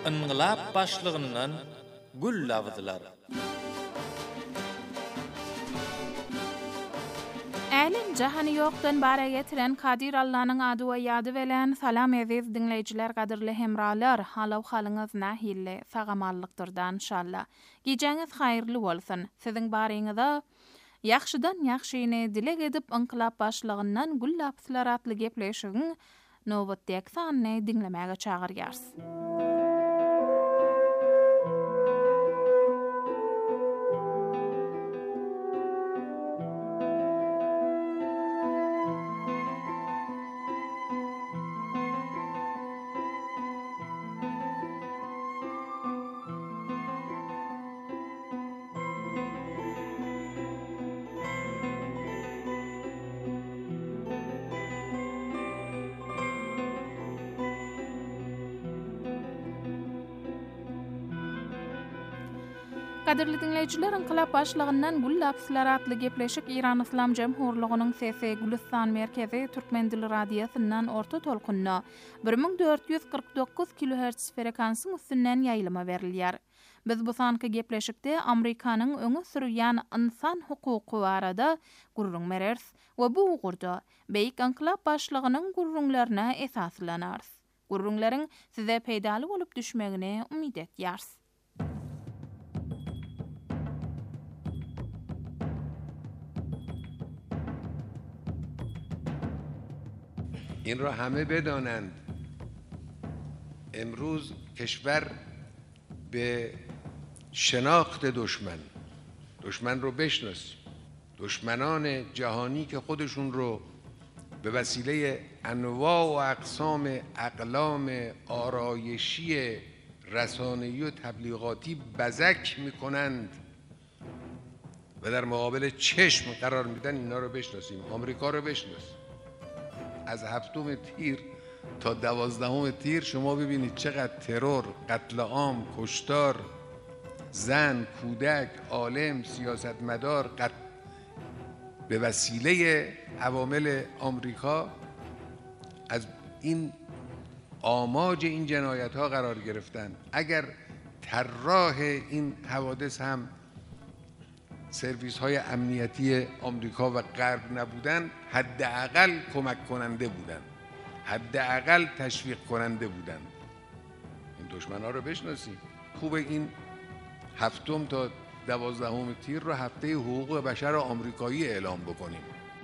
İnqilab başlığından gül lavızlar. Elin jahany ýokdan bara getiren Kadir Allah'nın ady we ýady bilen salam aziz dinleýijiler, gaderli hemralar. Halaw halyňyz nähille sagamallıktyrdan inşallah. Gijeňiz haýyrly bolsun. Siziň baryňyzda ýaxşydan ýaxşyny dilek edip inqilab başlygyndan gül lapslar atly gepleşigiň nowbatdaky sanyny dinlemäge çagyrýarys. Kaderli dinleyijiler, inqilab başlygyndan gül lapslar atly gepleşik İran Islam Jemhurlygynyň sesi Gülistan merkezi Türkmen dili radiosundan orta tolkunna 1449 kHz frekansyň üstünden ýaýlyma berilýär. Biz bu sanky gepleşikde Amerikanyň öňe sürýän insan hukuky barada gurrun berers we bu ugurda beýik inqilab başlygynyň gurrunlaryna esaslanarys. Gurrunlaryň size peýdaly bolup düşmegine umyt etýärs. این را همه بدانند. امروز کشور به شناخت دشمن رو بشناسیم. دشمنان جهانی که خودشون رو به وسیله انواع و اقسام اقلام آرایشی رسانه‌ای و تبلیغاتی بزک میکنند و در مقابل چشم قرار میدن، اینا رو بشناسیم. آمریکا رو بشناسیم. از 7 تیر تا 12 تیر شما ببینید چقدر ترور، قتل عام، کشتار، زن، کودک، عالم، سیاستمدار به وسیله عوامل آمریکا از این آماج این جنایت ها قرار گرفتن. اگر طراح این حوادث هم سرویس های امنیتی آمریکا و غرب نبودن، حداقل کمک کننده بودن، حداقل تشویق کننده بودن. این دشمنا رو بشناسیم. خوب این 7 تا 12 تیر رو هفته حقوق بشر آمریکایی اعلام بکنیم.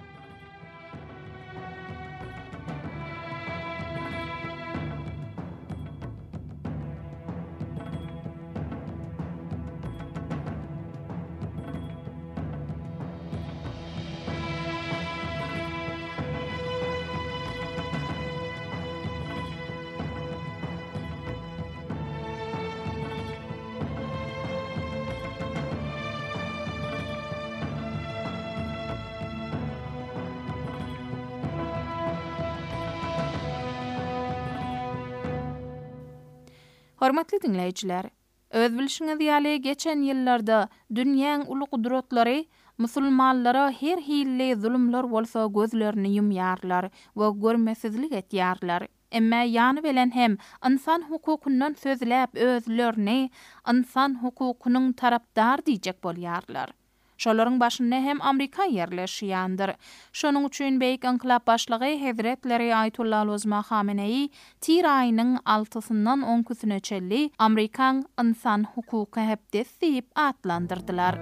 Hormatly dinleyijiler, öz bilişiňiz ýaly geçen ýyllarda dünýäň uly gudratlary musulmanlara her hille zulümler bolsa gözlerini yumýarlar we görmesizlik etýärler. Emma ýany bilen hem insan hukukyndan sözläp özlerini insan hukukynyň tarapdar diýjek bolýarlar. Şolaryň başynda hem Amerika ýerleşýändir. Şonuň üçin beýik inqilab başlygy Hazretleri Ayetullah Ozma Hamenei tir aýynyň 6-syndan 10-küsüne çelli Amerikan insan hukuky hepdesi diýip atlandyrdylar.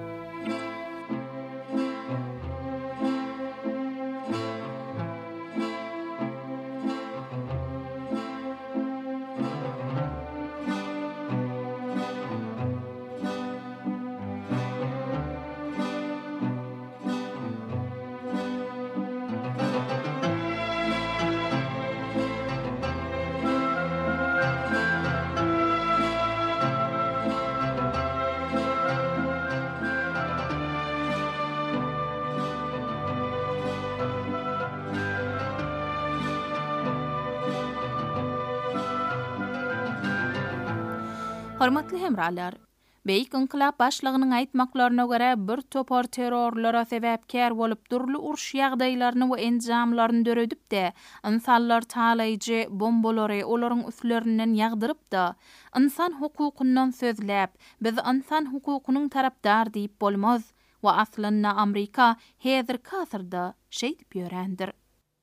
Hormatly hemralar, Beýik inqilab başlygynyň aýtmaklaryna görä bir topar terrorlara sebäpkär bolup durly uruş ýagdaýlaryny we enjamlaryny döredip de insanlar taýlaýjy bombalary olaryň üstlerinden ýagdyryp da insan hukukundan sözläp biz insan hukukunyň tarapdar diýip bolmaz we aslynda Amerika häzir kasyrda şeý diýip ýörendir.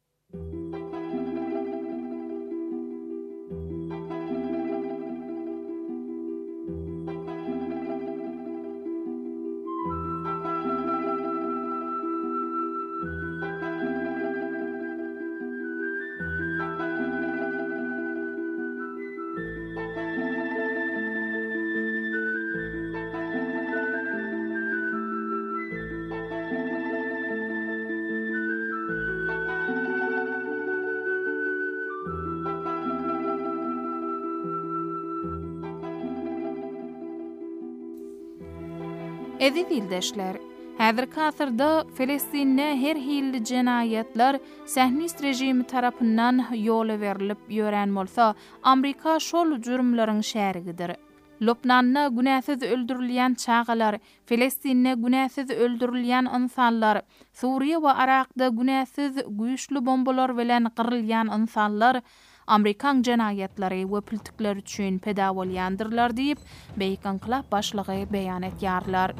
Ezi dildeşler, häzirki asyrda Filistinde her hilli jenayetler Sahnist rejimi tarapyndan ýola berilip ýören bolsa, Amerika şol jürümleriň şärigidir. Lopnanda günäsiz öldürilýän çağalar, Filistinde günäsiz öldürilýän insanlar, Suriýe we Irakda günäsiz güýçli bombalar bilen gyrylýan insanlar, Amerikan jenayetleri we piltikleri üçin peda bolýandyrlar diýip Beýik inqilab başlygy beýan etýärler.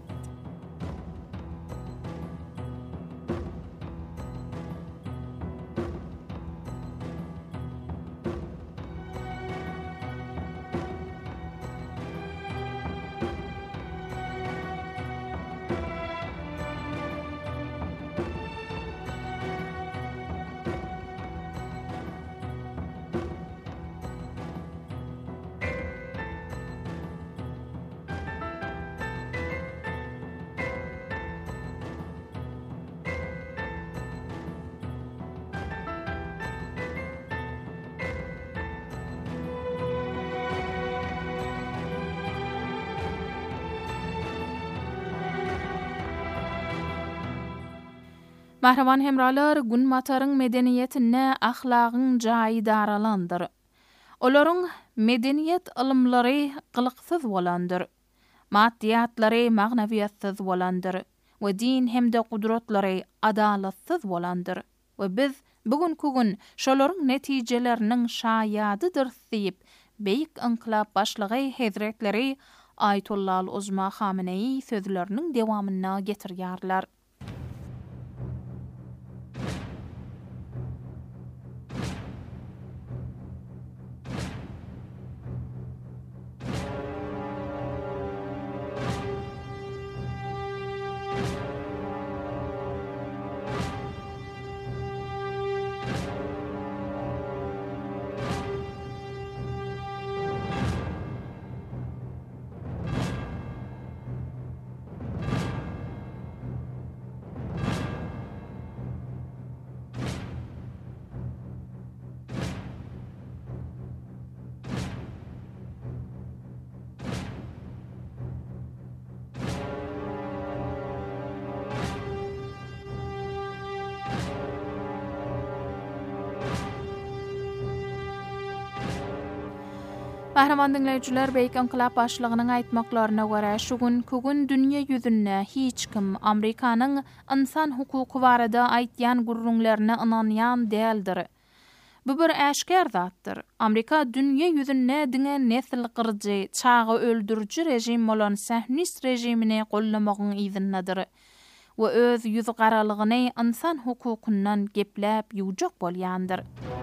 Mahraman hemralar gün mataryň medeniýetine ahlagyň jaýy daralandyr. Olaryň medeniýet ilmlary gylyqsyz bolandyr. Maddiýatlary magnawiýatsyz bolandyr we din hemde gudratlary adalatsyz bolandyr. We biz bugünkü gün şolaryň netijeleriniň şaýadydyr diýip Beýik inqilab başlygy Hazretleri Ayetullah Uzma Hamenei sözleriniň dewamyna getirýärler. Mahraman dinleyijiler, Beýik inqilab başlygynyň aýtmaklaryna görä şu gün dünýä ýüzünde hiç kim Amerikanyň insan hukuky barada aýtýan gurrunlaryna inanýan däldir. Bu bir äşkär zatdyr. Amerika dünýä ýüzünde diňe nesil gyrjy, çağı öldürüji rejim bolan Sahnist rejimini gollamagyň izindedir. We öz ýüzi garalygyny insan hukukundan gepläp ýuwjak bolýandyr.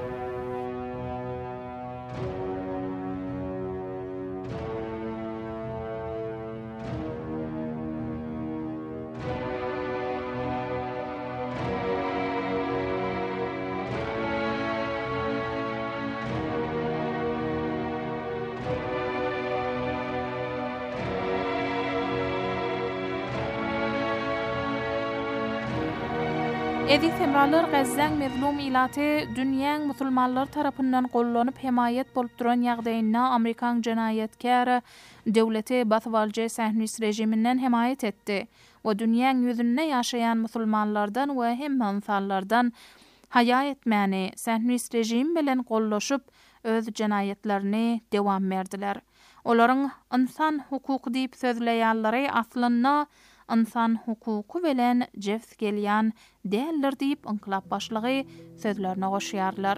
Edi semralar Gazzaň mezlum ilaty dünýäň musulmanlar tarapyndan gollanyp hemayet bolup duran ýagdaýyna Amerikan jenaýetkär döwleti baswaljy Sahnist rejiminden hemayet etdi we dünýäň ýüzünde ýaşaýan musulmanlardan we hem insanlardan haýa etmäni Sahnist rejim bilen gollaşyp öz jenaýetlerini dewam berdiler. Olaryň insan hukuky diýip sözleýänleri aslynda insan hukuky bilen jefs gelýän däldir diýip inqilab başlygy sözlerine goşýarlar.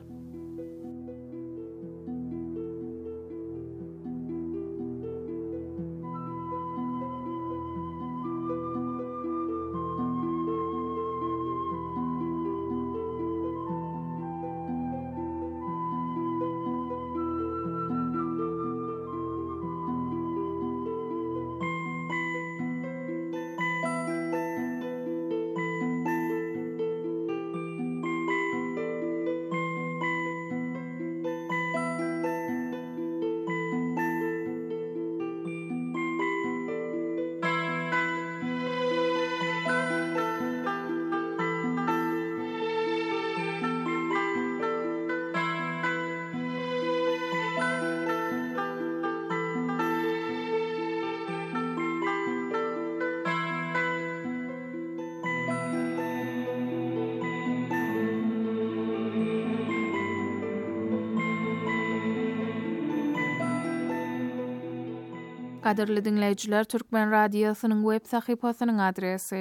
Kadirli dinleyijiler, Türkmen Radiosynyň web sahypasynyň adresi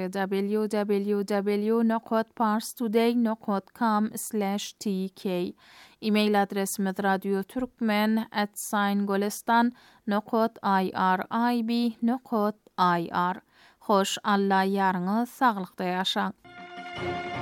www.parstoday.com/tk. E-mail adresimiz radioturkmen@golestan.ir. Hoş, Allah ýarňyz saglykda ýaşaň.